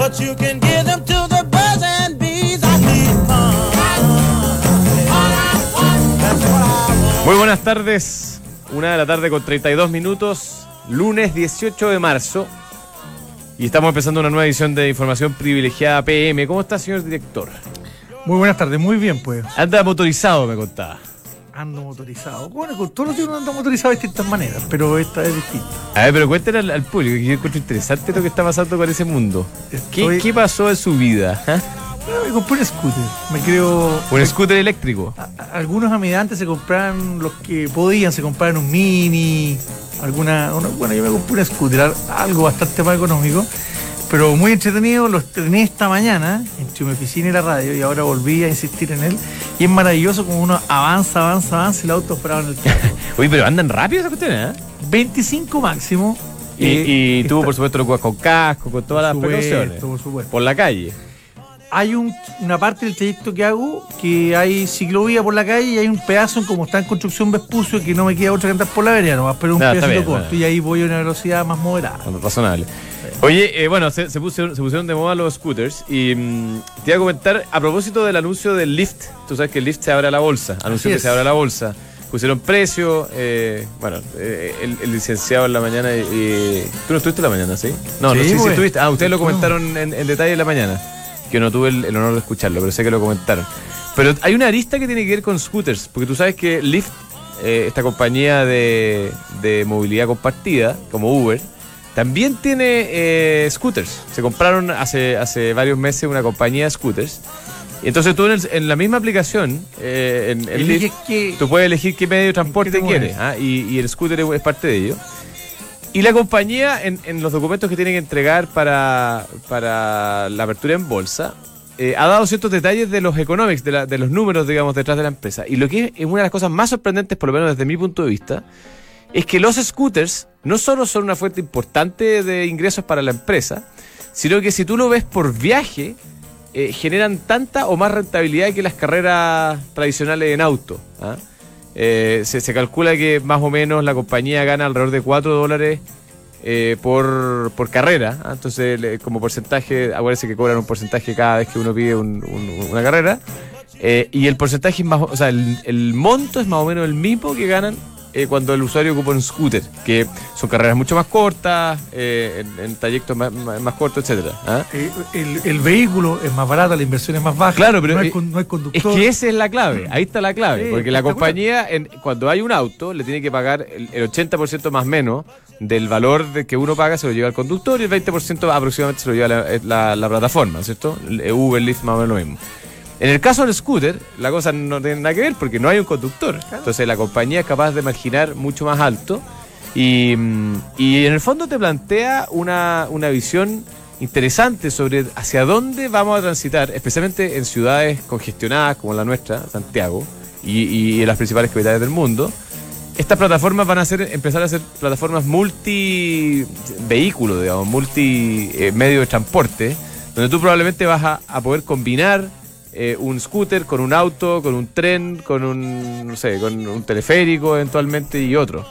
but you can give them to the birds and bees. I need fun. Muy buenas tardes, 1:00 con 32 minutos, lunes 18 de marzo, y estamos empezando una nueva edición de Información Privilegiada PM. ¿Cómo está, señor director? Muy buenas tardes, muy bien, pues. Anda motorizado, me contaba. Ando motorizado. Bueno, con todos los días uno anda motorizado de distintas maneras, pero esta es distinta. A ver, pero cuéntenle al público, que yo encuentro interesante lo que está pasando con ese mundo. ¿Qué pasó en su vida? ¿Ah? Me compré un scooter. Me creo. ¿Un scooter eléctrico? Algunos amidantes se compraban, los que podían, se compraban un mini. Bueno, yo me compré un scooter, algo bastante más económico, pero muy entretenido. Lo estrené esta mañana entre mi oficina y la radio, y ahora volví a insistir en él. Y es maravilloso como uno avanza y el auto parado en el tiempo. Uy, pero andan rápido esa cuestión, ¿eh? 25 máximo. Y tú, por supuesto, lo juegas con casco, con todas las precauciones. Por supuesto. Por la calle. Hay una parte del trayecto que hago que hay ciclovía por la calle y hay un pedazo, como está en construcción Vespucio, que no me queda otra que andar por la vereda nomás, pero un pedacito corto, y ahí voy a una velocidad más moderada. Razonable. Oye, bueno, se pusieron de moda los scooters, y te iba a comentar a propósito del anuncio del Lyft. Tú sabes que el Lyft se abre a la bolsa, anunció que se abre a la bolsa. Pusieron precio, el licenciado en la mañana, ¿tú no estuviste en la mañana, sí? No, sí, no sé si estuviste. Ustedes lo comentaron en detalle en la mañana. Yo no tuve el honor de escucharlo, pero sé que lo comentaron. Pero hay una arista que tiene que ver con scooters, porque tú sabes que Lyft, esta compañía de movilidad compartida, como Uber, también tiene scooters. Se compraron hace varios meses una compañía de scooters. Y entonces tú en la misma aplicación, en Lyft, tú puedes elegir qué medio de transporte quieres, y el scooter es parte de ello. Y la compañía, en los documentos que tiene que entregar para la apertura en bolsa, ha dado ciertos detalles de los economics, de los números, digamos, detrás de la empresa. Y lo que es una de las cosas más sorprendentes, por lo menos desde mi punto de vista, es que los scooters no solo son una fuente importante de ingresos para la empresa, sino que si tú lo ves por viaje, generan tanta o más rentabilidad que las carreras tradicionales en auto. Se calcula que más o menos la compañía gana alrededor de $4 por carrera. Entonces, como porcentaje, acuérdense que cobran un porcentaje cada vez que uno pide una carrera. Y el porcentaje es más, o sea, el monto es más o menos el mismo que ganan cuando el usuario ocupa un scooter, que son carreras mucho más cortas, en trayectos más cortos, etcétera. El vehículo es más barato, la inversión es más baja. Claro, pero no hay conductor. Es que esa es la clave, ahí está la clave, porque la compañía, cuando hay un auto, le tiene que pagar el 80% más menos del valor de que uno paga, se lo lleva el conductor, y el 20% aproximadamente se lo lleva la plataforma, ¿cierto? Uber, Lyft, más o menos lo mismo. En el caso del scooter, la cosa no tiene nada que ver porque no hay un conductor. Claro. Entonces la compañía es capaz de marginar mucho más alto, y en el fondo te plantea una visión interesante sobre hacia dónde vamos a transitar, especialmente en ciudades congestionadas como la nuestra, Santiago, y en las principales capitales del mundo. Estas plataformas van a empezar a ser plataformas multi-vehículos, digamos, multi-medio de transporte, donde tú probablemente vas a poder combinar un scooter con un auto, con un tren, con un teleférico eventualmente, y otro.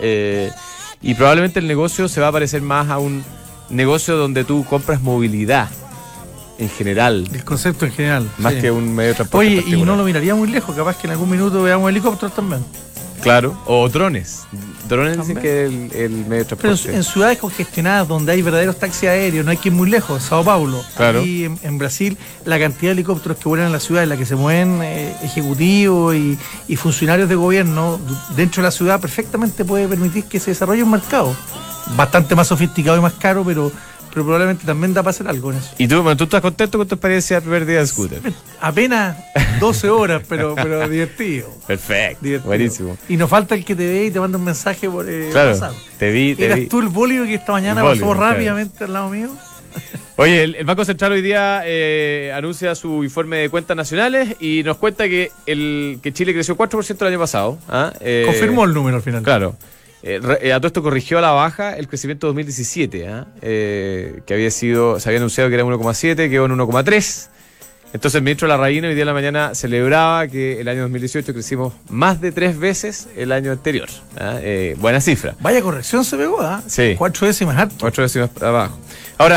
Y probablemente el negocio se va a parecer más a un negocio donde tú compras movilidad en general. El concepto en general. Más que un medio de transporte. Oye, y no lo miraría muy lejos, capaz que en algún minuto veamos helicópteros también. Claro, o drones. Drones dicen que el medio de transporte. Pero en ciudades congestionadas donde hay verdaderos taxis aéreos, no hay que ir muy lejos, Sao Paulo. Claro. Aquí en Brasil, la cantidad de helicópteros que vuelan en la ciudad, en la que se mueven ejecutivos y funcionarios de gobierno dentro de la ciudad, perfectamente puede permitir que se desarrolle un mercado. Bastante más sofisticado y más caro, pero probablemente también da para hacer algo en eso. ¿Y tú estás contento con tu experiencia de primer día de scooter? Apenas 12 horas, pero divertido. Perfecto, divertido. Buenísimo. Y nos falta el que te ve y te manda un mensaje por claro, WhatsApp. Te vi. ¿Eras tú el bólido que esta mañana pasó rápidamente al lado mío? Oye, el Banco Central hoy día anuncia su informe de cuentas nacionales y nos cuenta que Chile creció 4% el año pasado. Confirmó el número al final. Claro. A todo esto corrigió a la baja el crecimiento 2017, que se había anunciado que era 1,7, quedó en 1,3. Entonces el ministro Larraín hoy día en la mañana celebraba que el año 2018 crecimos más de 3 veces el año anterior. Buena cifra. Vaya corrección se pegó, Sí. 4 décimas alto. 4 décimas abajo. Ahora,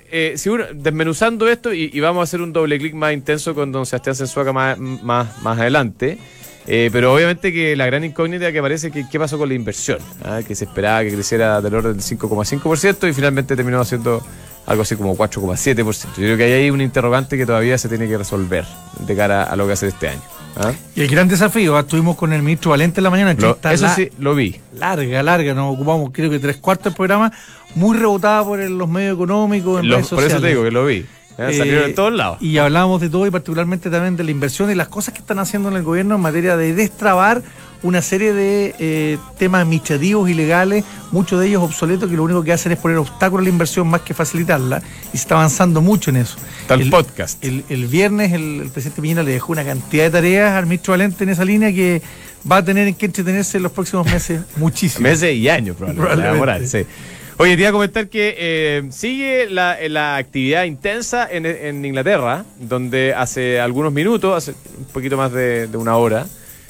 desmenuzando esto, y vamos a hacer un doble clic más intenso con don Sebastián Sensuaga más adelante. Pero obviamente que la gran incógnita que aparece es que qué pasó con la inversión, que se esperaba que creciera del orden del 5,5% y finalmente terminó haciendo algo así como 4,7%. Yo creo que ahí hay un interrogante que todavía se tiene que resolver de cara a lo que hace este año. Y el gran desafío, estuvimos con el ministro Valente en la mañana. Eso sí, lo vi. Larga, nos ocupamos creo que 3/4 del programa, muy rebotada por los medios económicos, en redes sociales. Por eso te digo que lo vi. Salieron de todos lados. Y hablábamos de todo y particularmente también de la inversión y las cosas que están haciendo en el gobierno en materia de destrabar una serie de temas administrativos y legales, muchos de ellos obsoletos, que lo único que hacen es poner obstáculos a la inversión más que facilitarla, y se está avanzando mucho en eso. El podcast. El viernes el presidente Piñera le dejó una cantidad de tareas al ministro Valente en esa línea que va a tener que entretenerse en los próximos meses muchísimo. Meses y años probablemente. Sí. Oye, te iba a comentar que sigue la actividad intensa en Inglaterra, donde hace algunos minutos, hace un poquito más de una hora,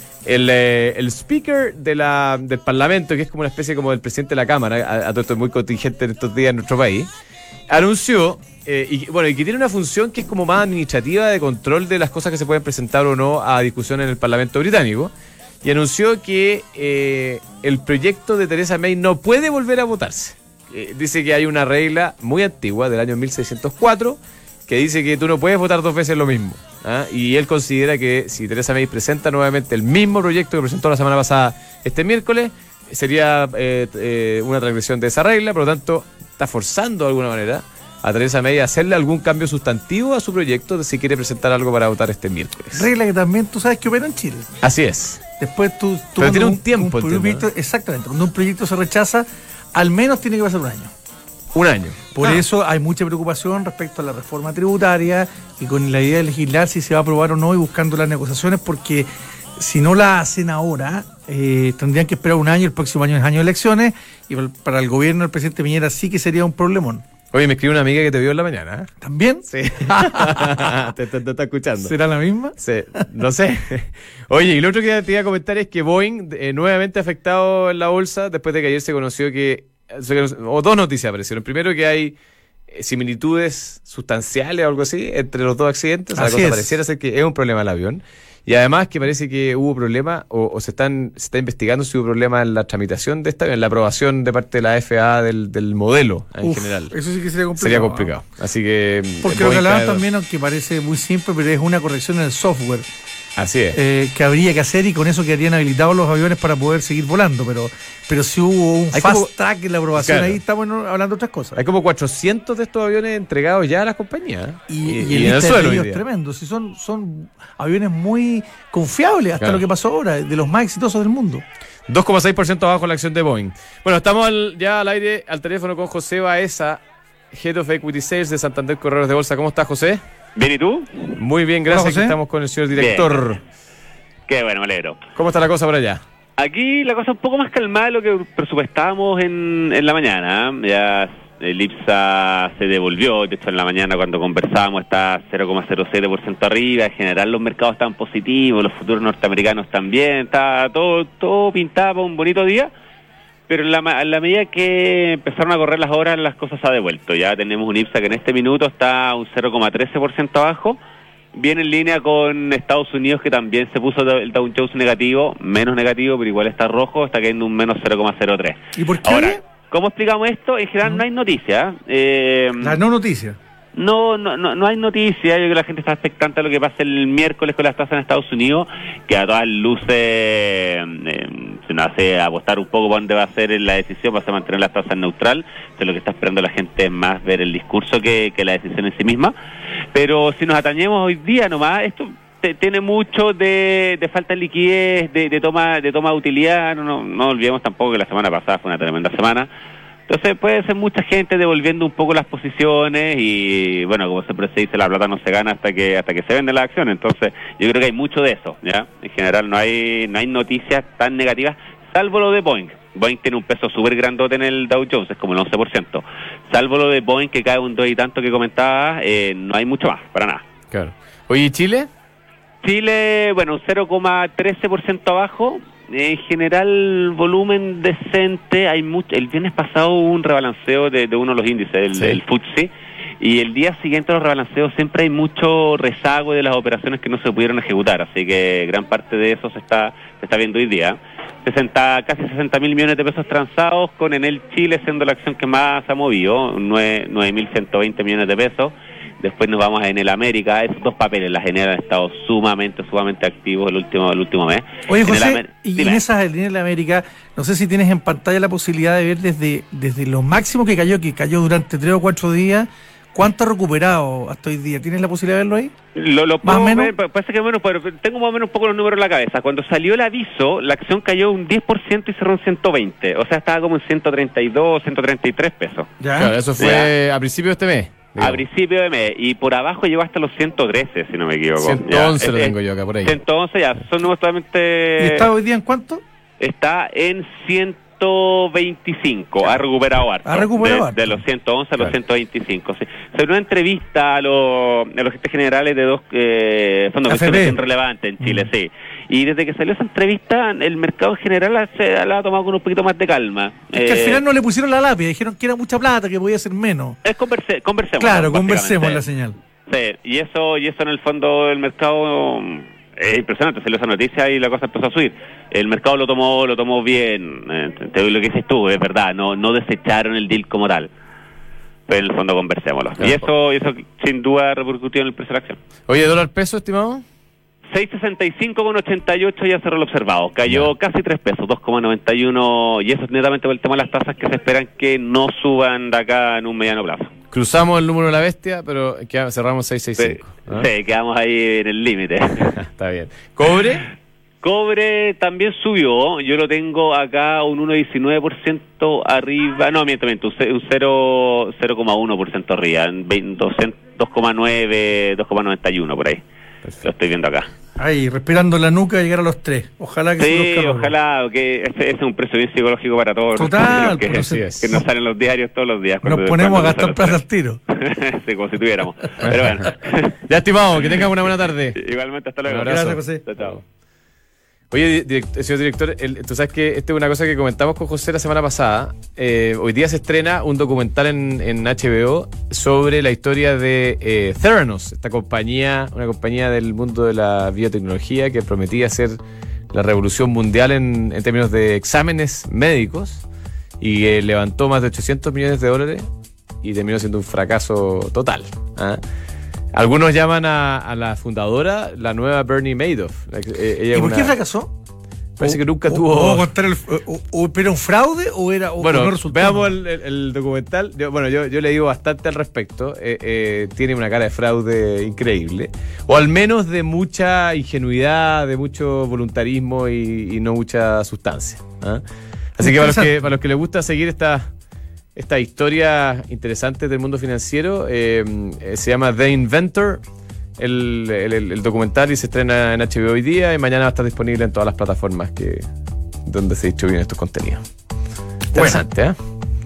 el speaker del Parlamento, que es como una especie como del presidente de la Cámara, a todo esto muy contingente en estos días en nuestro país, anunció, y que tiene una función que es como más administrativa de control de las cosas que se pueden presentar o no a discusión en el Parlamento británico, y anunció que el proyecto de Theresa May no puede volver a votarse. Dice que hay una regla muy antigua del año 1604 que dice que tú no puedes votar dos veces lo mismo. Y él considera que si Theresa May presenta nuevamente el mismo proyecto que presentó la semana pasada este miércoles, sería una transgresión de esa regla. Por lo tanto, está forzando de alguna manera a Theresa May a hacerle algún cambio sustantivo a su proyecto si quiere presentar algo para votar este miércoles. Regla que también tú sabes que opera en Chile. Así es. Después tú pero tiene un tiempo. Exactamente. Cuando un proyecto se rechaza, al menos tiene que pasar un año. Un año. Por eso hay mucha preocupación respecto a la reforma tributaria y con la idea de legislar si se va a aprobar o no y buscando las negociaciones, porque si no la hacen ahora, tendrían que esperar un año, el próximo año es año de elecciones, y para el gobierno del presidente Piñera sí que sería un problemón. Oye, me escribió una amiga que te vio en la mañana. ¿También? Sí. te está escuchando. ¿Será la misma? Sí, no sé. Oye, y lo otro que te iba a comentar es que Boeing nuevamente afectado en la bolsa después de que ayer se conoció o dos noticias aparecieron. Primero, que hay similitudes sustanciales o algo así entre los dos accidentes. O sea, la cosa pareciera ser que es un problema del avión. Y además que parece que hubo problema o se está investigando si hubo problema en la tramitación de en la aprobación de parte de la FAA del modelo en general. Eso sí que sería complicado. Sería complicado. Así que porque lo que hablaban también, aunque parece muy simple, pero es una corrección en el software. Así es. Que habría que hacer, y con eso quedarían habilitados los aviones para poder seguir volando, pero si hubo un track en la aprobación, ahí estamos hablando de otras cosas. Hay como 400 de estos aviones entregados ya a las compañías. Y el suelo es tremendo. Si son aviones muy confiables, hasta lo que pasó ahora, de los más exitosos del mundo. 2,6% abajo la acción de Boeing. Bueno, estamos ya al aire, al teléfono con José Baeza, Head of Equity Sales de Santander Corredores de Bolsa. ¿Cómo estás, José? Bien, ¿y tú? Muy bien, gracias. Aquí estamos con el señor director. Bien. Qué bueno, me alegro. ¿Cómo está la cosa por allá? Aquí la cosa un poco más calmada de lo que presupuestábamos en la mañana. Ya el IPSA se devolvió, de hecho en la mañana cuando conversábamos está 0,07% arriba. En general los mercados están positivos, los futuros norteamericanos también, está todo pintado para un bonito día. Pero en la medida que empezaron a correr las horas, las cosas se ha devuelto. Ya tenemos un IPSA que en este minuto está un 0,13% abajo. Viene en línea con Estados Unidos, que también se puso el Dow Jones negativo, menos negativo, pero igual está rojo, está cayendo un menos 0,03. ¿Y por qué? Ahora, ¿cómo explicamos esto? En general no hay noticias. La no noticia. No hay noticias. Yo creo que la gente está expectante a lo que pase el miércoles con las tasas en Estados Unidos, que a todas luces se nos hace apostar un poco para dónde va a ser la decisión, va a ser mantener las tasas neutral. Entonces lo que está esperando la gente es más ver el discurso que la decisión en sí misma. Pero si nos atañemos hoy día nomás, esto tiene mucho de falta de liquidez, de toma de utilidad. No olvidemos tampoco que la semana pasada fue una tremenda semana. Entonces puede ser mucha gente devolviendo un poco las posiciones y, bueno, como siempre se dice, la plata no se gana hasta que se vende la acción. Entonces yo creo que hay mucho de eso, ¿ya? En general no hay noticias tan negativas, salvo lo de Boeing. Boeing tiene un peso súper grandote en el Dow Jones, es como el 11%. Salvo lo de Boeing, que cae un 2 y tanto que comentaba, no hay mucho más, para nada. Claro. Oye, ¿y Chile? Chile, bueno, un 0,13% abajo. En general, volumen decente. El viernes pasado hubo un rebalanceo de uno de los índices, el FTSE, y el día siguiente de los rebalanceos siempre hay mucho rezago de las operaciones que no se pudieron ejecutar, así que gran parte de eso se está viendo hoy día. Casi 60.000 millones de pesos transados, con Enel Chile siendo la acción que más ha movido, 9.120 millones de pesos. Después nos vamos a Enel América. Esos dos papeles, la Enel, han estado sumamente activos el último mes. Oye, José, y en esas Enel América, no sé si tienes en pantalla la posibilidad de ver desde lo máximo que cayó durante 3 o 4 días, ¿cuánto ha recuperado hasta hoy día? ¿Tienes la posibilidad de verlo ahí? Lo puedo ver, parece que menos, pero tengo más o menos un poco los números en la cabeza. Cuando salió el aviso, la acción cayó un 10% y cerró en 120. O sea, estaba como en 132, 133 pesos. ¿Ya? Claro, eso fue a principio de este mes. A principio de mes, y por abajo llegó hasta los 113, si no me equivoco. 111 lo tengo yo acá, por ahí. 111 ya, son números totalmente... ¿Y está hoy día en cuánto? Está en 125, ha recuperado harto. De los 111 a los 125, sí. Sobre una entrevista a los gerentes generales de dos fondos de inversión relevantes en Chile, sí. Y desde que salió esa entrevista, el mercado en general se la ha tomado con un poquito más de calma. Es que al final no le pusieron la lápida, dijeron que era mucha plata, que podía ser menos. Conversemos. Claro, conversemos la señal. Sí, y eso en el fondo del mercado... Es impresionante, salió esa noticia y la cosa empezó a subir. El mercado lo tomó bien. Lo que dices tú, es verdad, no desecharon el deal como tal. Pero en el fondo conversémoslo. Y eso sin duda repercutió en el precio de la acción. Oye, ¿dólar peso, estimado? 6.65,88 ya cerró el observado. Cayó casi 3 pesos, 2,91. Y eso es netamente por el tema de las tasas, que se esperan que no suban de acá en un mediano plazo. Cruzamos el número de la bestia, pero cerramos 665. Sí, quedamos ahí en el límite. Está bien. ¿Cobre? Cobre también subió. Yo lo tengo acá un 1,19% arriba. No, miento, un 0,1% arriba. 2,9, 2,91 por ahí. Perfecto. Lo estoy viendo acá. Ahí, respirando la nuca, llegar a los 3. Ojalá que sí, ojalá, que ese es un precio bien psicológico para todos. Total, que nos salen los diarios todos los días. Nos ponemos a gastar plata al tiro. Sí, como si tuviéramos. Pero bueno. Ya, estimado, que tengas una buena tarde. Igualmente, hasta luego. Gracias, José. Chao. Oye, señor director, tú sabes que esta es una cosa que comentamos con José la semana pasada. Hoy día se estrena un documental en HBO sobre la historia de Theranos, una compañía del mundo de la biotecnología que prometía ser la revolución mundial en términos de exámenes médicos, y levantó más de $800 millones y terminó siendo un fracaso total. Algunos llaman a la fundadora la nueva Bernie Madoff. ¿Y por qué fracasó? Parece que nunca tuvo... ¿Pero un fraude o era bueno, no resultó? Veamos el documental. Yo leí bastante al respecto. Tiene una cara de fraude increíble. O al menos de mucha ingenuidad, de mucho voluntarismo y no mucha sustancia. Así que para los que les gusta seguir esta historia interesante del mundo financiero, se llama The Inventor, el documental, y se estrena en HBO hoy día, y mañana va a estar disponible en todas las plataformas donde se distribuyen estos contenidos. Interesante, ¿eh?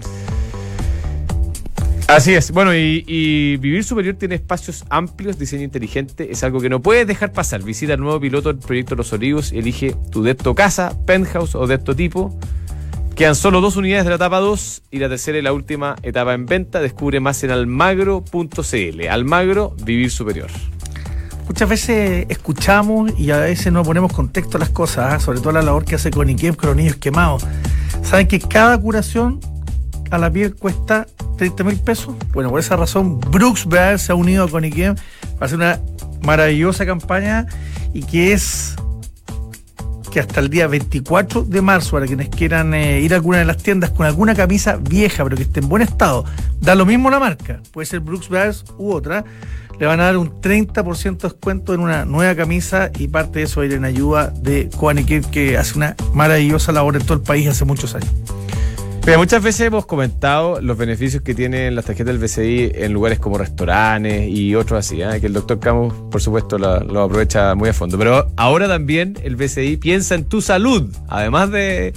Así es. Bueno, y Vivir Superior tiene espacios amplios, diseño inteligente, es algo que no puedes dejar pasar. Visita el nuevo piloto del proyecto Los Olivos y elige tu depto casa, penthouse o depto tipo. Quedan solo 2 unidades de la etapa 2 y la tercera y la última etapa en venta. Descubre más en almagro.cl. Almagro, Vivir Superior. Muchas veces escuchamos y a veces no ponemos contexto a las cosas, sobre todo la labor que hace Coniquem con los niños quemados. ¿Saben que cada curación a la piel cuesta 30.000 pesos? Bueno, por esa razón Brooks Brothers se ha unido a Coniquem para hacer una maravillosa campaña, y que hasta el día 24 de marzo, para quienes quieran ir a alguna de las tiendas con alguna camisa vieja pero que esté en buen estado, da lo mismo la marca, puede ser Brooks Brothers u otra, le van a dar un 30% de descuento en una nueva camisa, y parte de eso va a ir en ayuda de Coaniquet, que hace una maravillosa labor en todo el país hace muchos años. Pero muchas veces hemos comentado los beneficios que tienen las tarjetas del BCI en lugares como restaurantes y otros así, que el doctor Camus, por supuesto, lo aprovecha muy a fondo. Pero ahora también el BCI piensa en tu salud, además de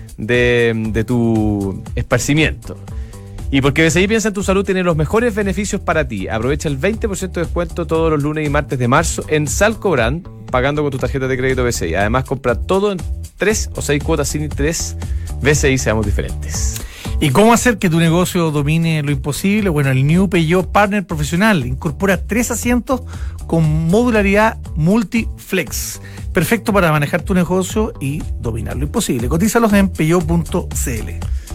tu esparcimiento. Y porque BCI piensa en tu salud, tiene los mejores beneficios para ti. Aprovecha el 20% de descuento todos los lunes y martes de marzo en Salco Brand, pagando con tu tarjeta de crédito BCI. Además, compra todo en 3 o 6 cuotas sin interés. BCI, seamos diferentes. ¿Y cómo hacer que tu negocio domine lo imposible? Bueno, el New Peugeot Partner Profesional incorpora 3 asientos con modularidad multiflex. Perfecto para manejar tu negocio y dominar lo imposible. Cotízalos en peugeot.cl.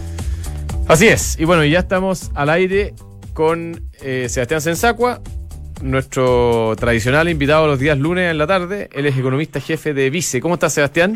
Así es. Y bueno, ya estamos al aire con Sebastián Sensacua, nuestro tradicional invitado los días lunes en la tarde. Él es economista jefe de Vice. ¿Cómo estás, Sebastián?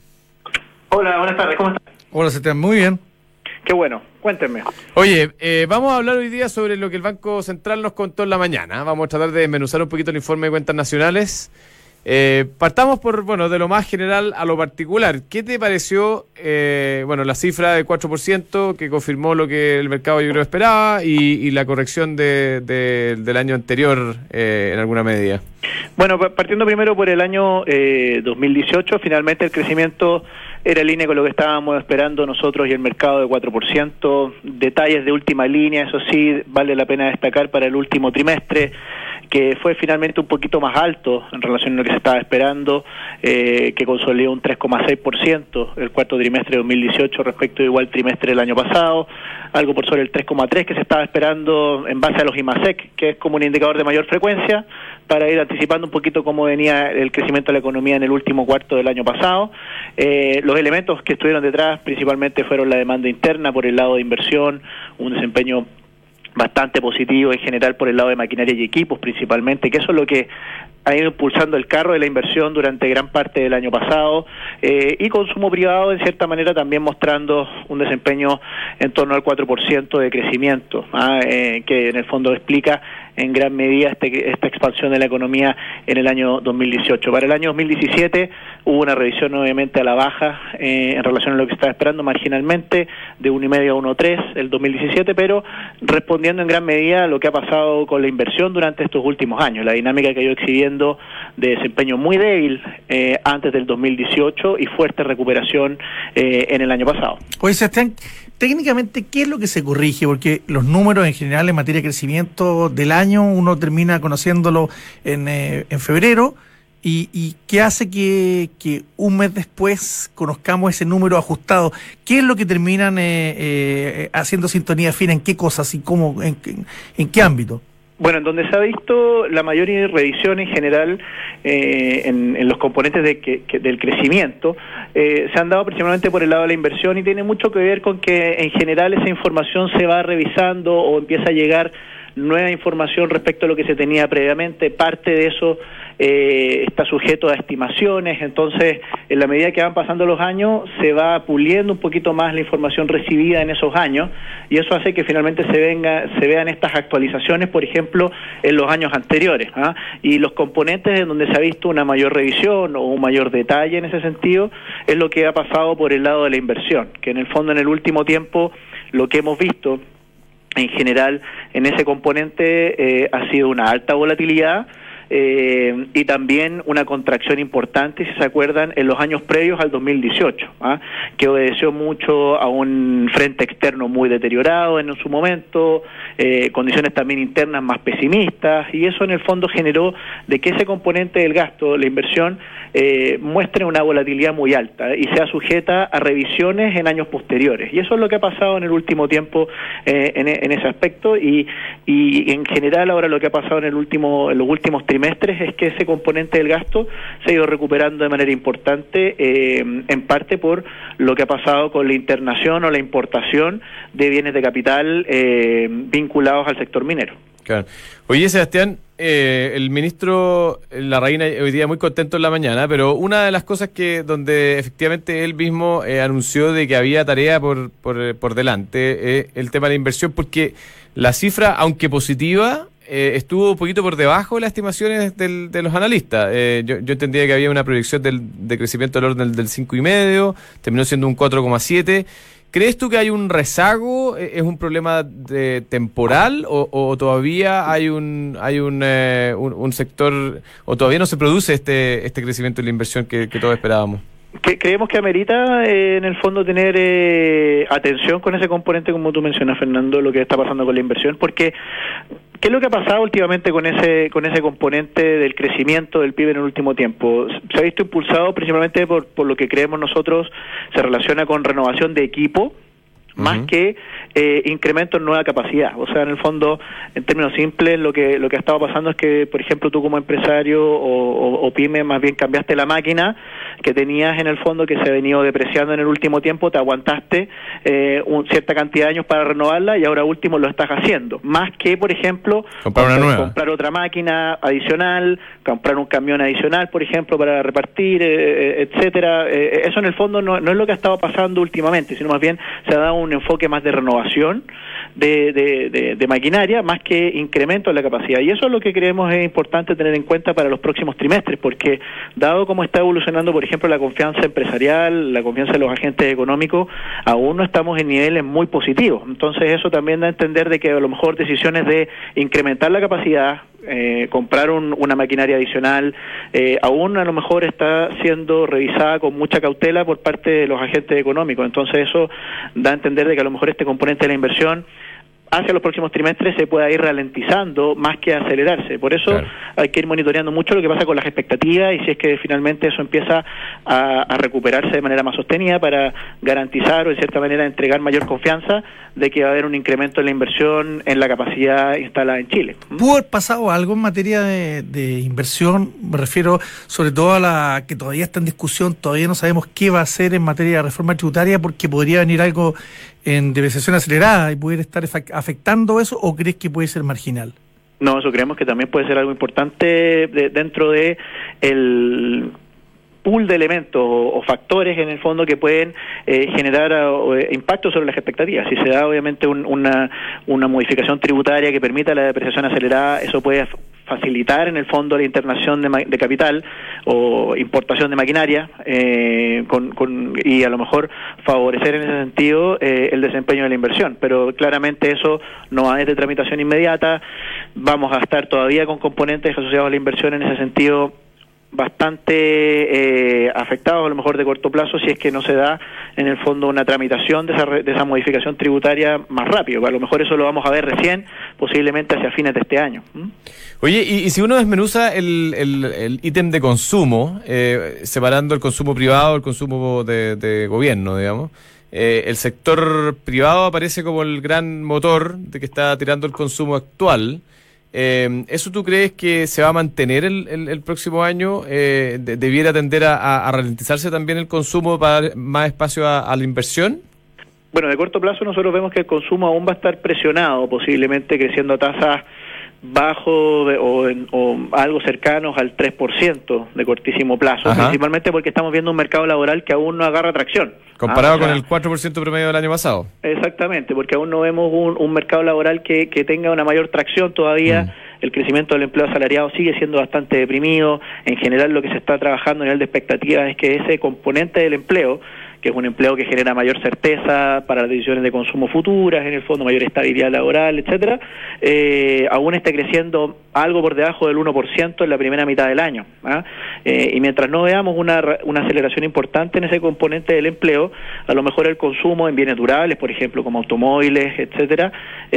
Hola, buenas tardes, ¿cómo estás? Hola, Sebastián, muy bien. Qué bueno, cuéntenme. Oye, vamos a hablar hoy día sobre lo que el Banco Central nos contó en la mañana. Vamos a tratar de desmenuzar un poquito el informe de cuentas nacionales. Partamos de lo más general a lo particular. ¿Qué te pareció, la cifra del 4% que confirmó lo que el mercado yo creo esperaba y la corrección del año anterior en alguna medida? Bueno, partiendo primero por el año 2018, finalmente el crecimiento era en línea con lo que estábamos esperando nosotros y el mercado de 4%. Detalles de última línea, eso sí, vale la pena destacar para el último trimestre, que fue finalmente un poquito más alto en relación a lo que se estaba esperando, que consolidó un 3,6% el cuarto trimestre de 2018 respecto al igual trimestre del año pasado, algo por sobre el 3,3% que se estaba esperando en base a los IMASEC, que es como un indicador de mayor frecuencia, para ir anticipando un poquito cómo venía el crecimiento de la economía en el último cuarto del año pasado. Los elementos que estuvieron detrás principalmente fueron la demanda interna por el lado de inversión, un desempeño bastante positivo en general por el lado de maquinaria y equipos principalmente, que eso es lo que ha ido impulsando el carro de la inversión durante gran parte del año pasado, y consumo privado en cierta manera también mostrando un desempeño en torno al 4% de crecimiento, que en el fondo explica en gran medida esta expansión de la economía en el año 2018. Para el año 2017 hubo una revisión obviamente a la baja en relación a lo que estaba esperando marginalmente, de 1,5 a 1,3 el 2017, pero respondiendo en gran medida a lo que ha pasado con la inversión durante estos últimos años, la dinámica que ha ido exhibiendo de desempeño muy débil antes del 2018 y fuerte recuperación en el año pasado. Oye, Sebastián, técnicamente, ¿qué es lo que se corrige? Porque los números en general en materia de crecimiento del año uno termina conociéndolo en febrero, y ¿qué hace que un mes después conozcamos ese número ajustado? ¿Qué es lo que terminan haciendo sintonía fina? ¿En qué cosas y cómo, en qué ámbito? Bueno, en donde se ha visto la mayor revisión en general en los componentes del crecimiento, se han dado principalmente por el lado de la inversión, y tiene mucho que ver con que en general esa información se va revisando o empieza a llegar nueva información respecto a lo que se tenía previamente. Parte de eso está sujeto a estimaciones, entonces en la medida que van pasando los años se va puliendo un poquito más la información recibida en esos años, y eso hace que finalmente se vean estas actualizaciones, por ejemplo, en los años anteriores, y los componentes en donde se ha visto una mayor revisión o un mayor detalle en ese sentido es lo que ha pasado por el lado de la inversión, que en el fondo en el último tiempo lo que hemos visto en general en ese componente ha sido una alta volatilidad, y también una contracción importante, si se acuerdan, en los años previos al 2018, que obedeció mucho a un frente externo muy deteriorado en su momento, condiciones también internas más pesimistas, y eso en el fondo generó de que ese componente del gasto, la inversión, muestre una volatilidad muy alta y sea sujeta a revisiones en años posteriores, y eso es lo que ha pasado en el último tiempo en ese aspecto, y en general ahora lo que ha pasado en los últimos trimestres es que ese componente del gasto se ha ido recuperando de manera importante, en parte por lo que ha pasado con la internación o la importación de bienes de capital vinculados al sector minero. Claro. Oye, Sebastián, el ministro Larraín hoy día muy contento en la mañana, pero una de las cosas donde efectivamente él mismo anunció de que había tarea por delante, el tema de la inversión, porque la cifra, aunque positiva, estuvo un poquito por debajo de las estimaciones de los analistas. Yo entendía que había una proyección de crecimiento del orden del 5,5, terminó siendo un 4,7. ¿Crees tú que hay un rezago? ¿Es un problema temporal o todavía hay un sector, o todavía no se produce este crecimiento de la inversión que todos esperábamos? Creemos que amerita en el fondo tener atención con ese componente, como tú mencionas, Fernando, lo que está pasando con la inversión, porque ¿qué es lo que ha pasado últimamente con ese componente del crecimiento del PIB en el último tiempo? Se ha visto impulsado principalmente por lo que creemos nosotros se relaciona con renovación de equipo, más que incremento en nueva capacidad. O sea, en el fondo, en términos simples, lo que ha estado pasando es que, por ejemplo, tú como empresario o pyme, más bien cambiaste la máquina que tenías en el fondo, que se ha venido depreciando en el último tiempo, te aguantaste cierta cantidad de años para renovarla y ahora último lo estás haciendo. Más que, por ejemplo, comprar otra máquina adicional, comprar un camión adicional, por ejemplo, para repartir, etcétera. Eso en el fondo no es lo que ha estado pasando últimamente, sino más bien se ha dado un enfoque más de renovación de maquinaria, más que incremento en la capacidad. Y eso es lo que creemos es importante tener en cuenta para los próximos trimestres, porque dado cómo está evolucionando, por ejemplo, la confianza empresarial, la confianza de los agentes económicos, aún no estamos en niveles muy positivos. Entonces eso también da a entender de que a lo mejor decisiones de incrementar la capacidad, comprar una maquinaria adicional, aún a lo mejor está siendo revisada con mucha cautela por parte de los agentes económicos. Entonces eso da a entender de que a lo mejor este componente de la inversión hacia los próximos trimestres se pueda ir ralentizando más que acelerarse. Por eso hay que ir monitoreando mucho lo que pasa con las expectativas y si es que finalmente eso empieza a recuperarse de manera más sostenida para garantizar o de cierta manera entregar mayor confianza de que va a haber un incremento en la inversión en la capacidad instalada en Chile. ¿Pudo haber pasado algo en materia de inversión? Me refiero sobre todo a la que todavía está en discusión, todavía no sabemos qué va a hacer en materia de reforma tributaria porque podría venir algo en depreciación acelerada y pudiera estar afectando eso, ¿o crees que puede ser marginal? No, eso creemos que también puede ser algo importante dentro de el pool de elementos o factores en el fondo que pueden generar impacto sobre las expectativas. Si se da obviamente una modificación tributaria que permita la depreciación acelerada, eso puede facilitar en el fondo la internación de capital o importación de maquinaria y a lo mejor favorecer en ese sentido el desempeño de la inversión, pero claramente eso no va de tramitación inmediata. Vamos a estar todavía con componentes asociados a la inversión en ese sentido bastante afectados a lo mejor de corto plazo si es que no se da en el fondo una tramitación de esa modificación tributaria más rápido. A lo mejor eso lo vamos a ver recién, posiblemente hacia fines de este año. Oye, y si uno desmenuza el ítem de consumo, separando el consumo privado del consumo de gobierno, digamos, el sector privado aparece como el gran motor de que está tirando el consumo actual. ¿Eso tú crees que se va a mantener el próximo año? ¿Debiera tender a ralentizarse también el consumo para dar más espacio a la inversión? Bueno, de corto plazo nosotros vemos que el consumo aún va a estar presionado, posiblemente creciendo a tasas bajo o algo cercanos al 3% de cortísimo plazo. Ajá. Principalmente porque estamos viendo un mercado laboral que aún no agarra tracción. Comparado con el 4% promedio del año pasado. Exactamente, porque aún no vemos un mercado laboral que tenga una mayor tracción todavía. El crecimiento del empleo asalariado sigue siendo bastante deprimido. En general lo que se está trabajando a nivel de expectativas es que ese componente del empleo, que es un empleo que genera mayor certeza para las decisiones de consumo futuras, en el fondo mayor estabilidad laboral, etcétera, aún está creciendo algo por debajo del 1% en la primera mitad del año. Y mientras no veamos una aceleración importante en ese componente del empleo, a lo mejor el consumo en bienes durables, por ejemplo, como automóviles, etcétera,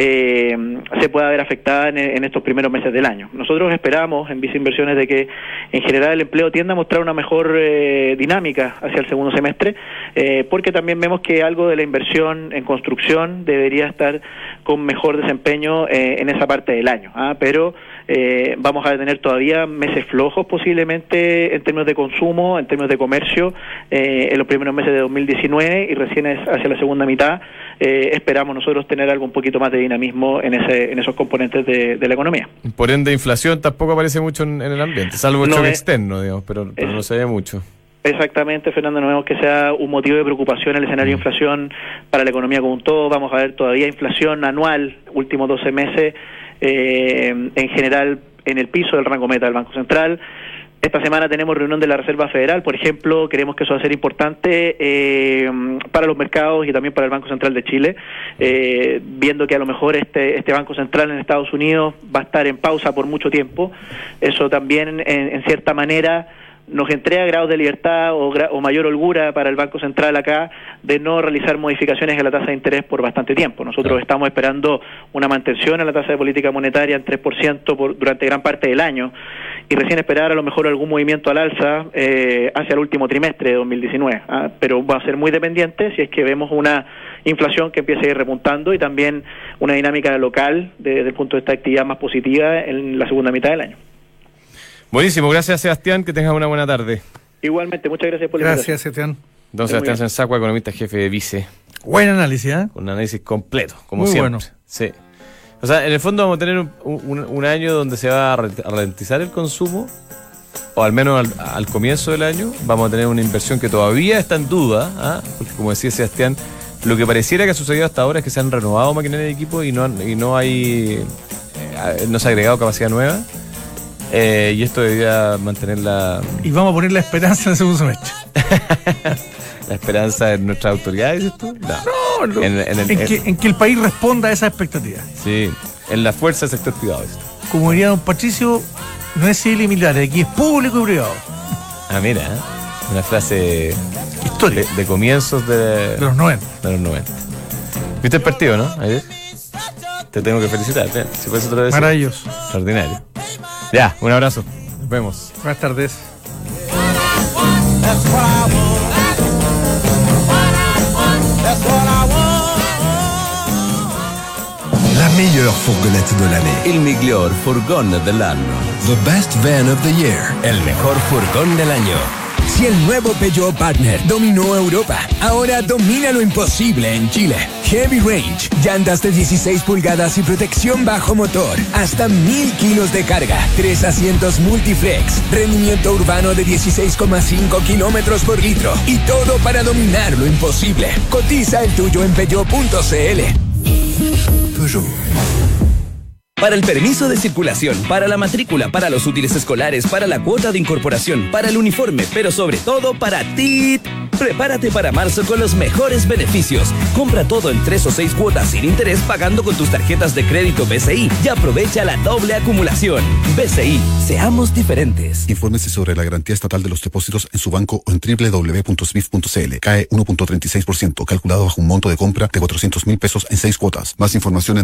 se pueda ver afectada en estos primeros meses del año. Nosotros esperamos en Visa Inversiones de que en general el empleo tienda a mostrar una mejor dinámica hacia el segundo semestre, porque también vemos que algo de la inversión en construcción debería estar con mejor desempeño en esa parte del año, pero vamos a tener todavía meses flojos posiblemente en términos de consumo, en términos de comercio en los primeros meses de 2019 y recién hacia la segunda mitad esperamos nosotros tener algo un poquito más de dinamismo en esos componentes de la economía. Por ende, inflación tampoco aparece mucho en el ambiente, salvo el choque externo, digamos, pero no se ve mucho. Exactamente, Fernando, no vemos que sea un motivo de preocupación el escenario de inflación para la economía como un todo. Vamos a ver todavía inflación anual, últimos 12 meses, en general en el piso del rango meta del Banco Central. Esta semana tenemos reunión de la Reserva Federal, por ejemplo, creemos que eso va a ser importante para los mercados y también para el Banco Central de Chile, viendo que a lo mejor este Banco Central en Estados Unidos va a estar en pausa por mucho tiempo. Eso también, en cierta manera, nos entrega grados de libertad o mayor holgura para el Banco Central acá de no realizar modificaciones en la tasa de interés por bastante tiempo. Nosotros estamos esperando una mantención en la tasa de política monetaria en 3% durante gran parte del año y recién esperar a lo mejor algún movimiento al alza hacia el último trimestre de 2019. Pero va a ser muy dependiente si es que vemos una inflación que empieza a ir repuntando y también una dinámica local desde el punto de vista de actividad más positiva en la segunda mitad del año. Buenísimo, gracias Sebastián, que tengas una buena tarde. Igualmente, muchas gracias por la invitación. Gracias, Sebastián. Don Sebastián Sensacua, economista jefe de Vice. Buen análisis, ¿eh? Un análisis completo, como muy siempre. Bueno. Sí. O sea, en el fondo vamos a tener un año donde se va a ralentizar el consumo, o al menos al comienzo del año. Vamos a tener una inversión que todavía está en duda, porque como decía Sebastián, lo que pareciera que ha sucedido hasta ahora es que se han renovado maquinaria de equipo y no se ha agregado capacidad nueva. Y esto debería mantener la... Y vamos a poner la esperanza en el segundo semestre. ¿La esperanza en nuestras autoridades, dices tú? No, en que el país responda a esas expectativas. Sí, en la fuerza del sector privado. Como diría don Patricio, no es civil y militar, aquí es público y privado. Ah, mira, una frase histórica de comienzos de los 90. De los 90. ¿Viste el partido, no? Ayer. Te tengo que felicitar, si por eso te lo decía. Maravilloso. Extraordinario. Ya, un abrazo. Nos vemos. Buenas tardes. La meilleure fourgonnette de l'année. Il miglior furgone dell'anno. The best van of the year. El mejor furgón del año. Si el nuevo Peugeot Partner dominó Europa, ahora domina lo imposible en Chile. Heavy Range, llantas de 16 pulgadas y protección bajo motor, hasta 1000 kilos de carga, 3 asientos multiflex, rendimiento urbano de 16,5 kilómetros por litro y todo para dominar lo imposible. Cotiza el tuyo en Peugeot.cl. Peugeot. Para el permiso de circulación, para la matrícula, para los útiles escolares, para la cuota de incorporación, para el uniforme, pero sobre todo para ti. Prepárate para marzo con los mejores beneficios. Compra todo en 3 o 6 cuotas sin interés pagando con tus tarjetas de crédito BCI y aprovecha la doble acumulación. BCI, seamos diferentes. Infórmese sobre la garantía estatal de los depósitos en su banco o en www.smif.cl. Cae 1.36%, calculado bajo un monto de compra de 400.000 pesos en 6 cuotas. Más información en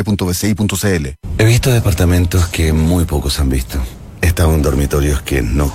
www.bci.cl. He visto departamentos que muy pocos han visto. He estado en dormitorios que no